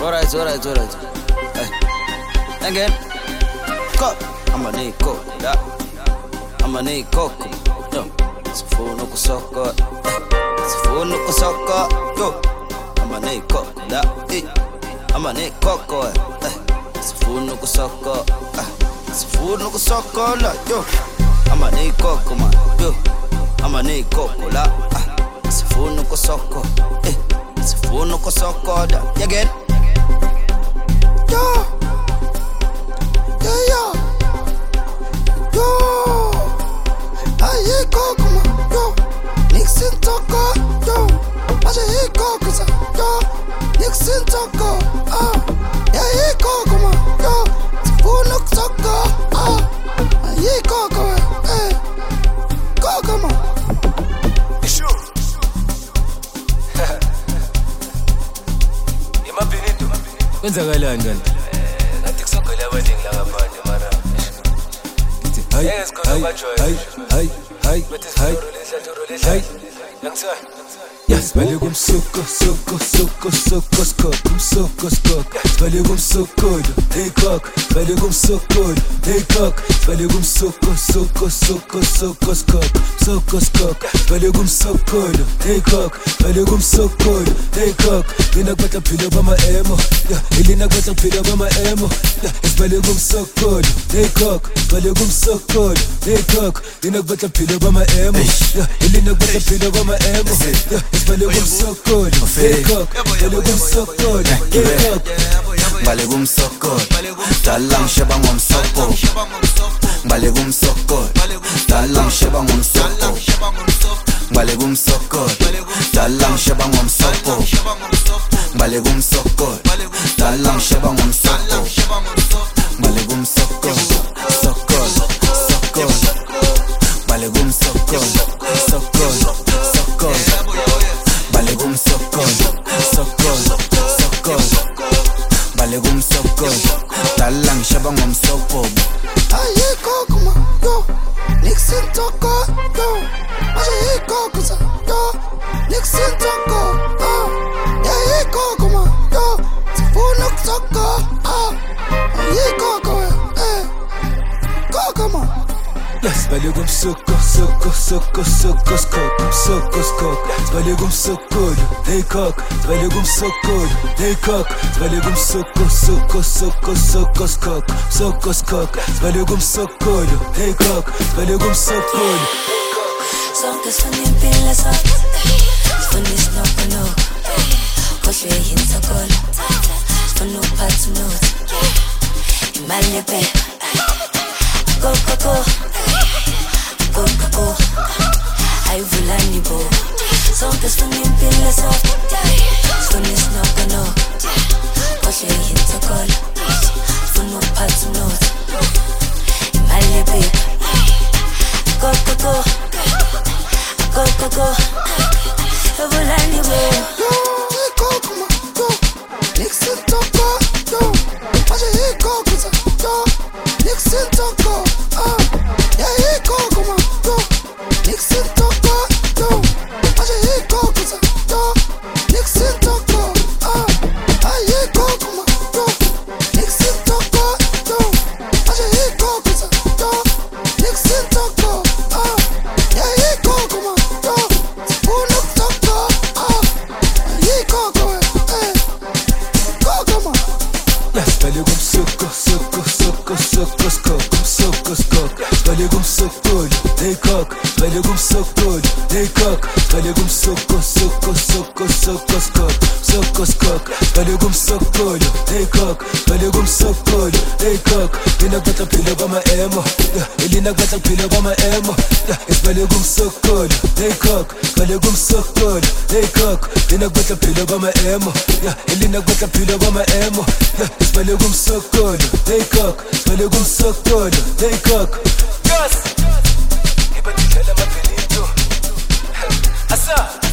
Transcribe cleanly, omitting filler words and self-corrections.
Alright. Hey. Again. Coke. I'ma need coke. Yeah. I'ma need coke. Yo. Sifuna kusoko. Sifuna kusoko. Yo. I'ma need coke. Yeah. I'ma need coke. Sifuna kusoko. Sifuna kusoko la. Yo. I'ma need coke man. Yo. I'ma need coke la. Sifuna kusoko. Sifuna kusoko da. Again. Yo. Yeah. Yo. Aye coke man. Yo. Nixon toko. Yo. Aje he coke sa. Yo. Nixon toko. Yeah, coke man. Yo. Sifuna kusoko. Aye coke. Coke man. Kwenzakalani kanti? Ngathi kusogela abaningi la ngaphandle mara. Hayi. Yes, vale com suco, vale com suco, hey cock, vale com suco, hey cock, vale com suco, vale com suco, hey cock, vale com suco, hey cock, lina kwata phila ba maemo, lina kwata phila ba maemo, vale com suco, hey cock, vale com suco, hey cock, lina kwata phila ba maemo, lina kwata phila ba maemo. Vale com socor, hey cock, vale com socor, hey cock. Vale com socor, dalang sheba ngom socor. Vale com socor, dalang sheba ngom socor. Vale com socor, dalang sheba ngom socor. Vale com socor, dalang sheba ngom socor. Vale com socor, socor. Vale com socor. Vale com socor. Vale com socor. Dalang sheba ngom socor. Aye coke man. Yo. Nixon toko. Yo. Aje coke sa. Yo. Nixon toko. Yeah, coke man. Yo. Sifuna kusoko. Aye coke. Coke man. Yes, vale com suco, vale com suco, hey cock, vale com suco, hey cock, vale com suco, vale com suco, hey cock, vale com suco. Sonke sifuna sa, sifuna isinokolo, kohle yinsokolo, sifuna ukuphatha unothi, imali yebe, go. Ayivulani bo sonke sifuna impilo soft sifuna isinokolo kohle yinsokolo sifuna ukuphatha unothi imali yebe go ayivulani bo Yo, coke man. Yo. Nixon toko. Yo. Aje coke sa. Yo. Nixon toko. Yeah, coke man. Yo. Nixon toko. Yo. Aje coke sa. Yo. Nixon toko. Aye coke man. Yo. Nixon toko. Yo. Aje coke sa. Yo. Nixon toko. Yeah, coke man. Yo. Sifuna kusoko. Aye coke. Coke man. Yes, vale com suco, vale com suco, hey cock, vale com suco, hey cock, vale com suco, vale com suco, hey cock, vale com suco, hey cock, lina kwata phila ba maemo, lina kwata phila ba maemo, vale com suco, hey cock, vale com suco, hey cock, lina kwata phila ba maemo, lina kwata phila ba maemo, vale com suco, hey cock, vale com suco, hey cock. Yes. Iba tidlala amaphelito. Asa.